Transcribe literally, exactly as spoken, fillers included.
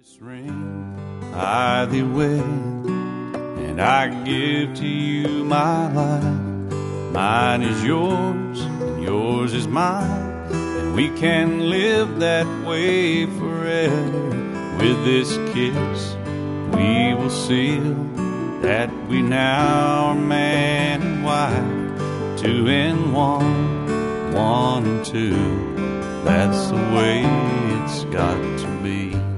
This ring I thee wed, and I give to you my life. Mine is yours, and yours is mine, and we can live that way forever. With this kiss we will seal that we now are man and wife, two in one, one and two. That's the way it's got to be.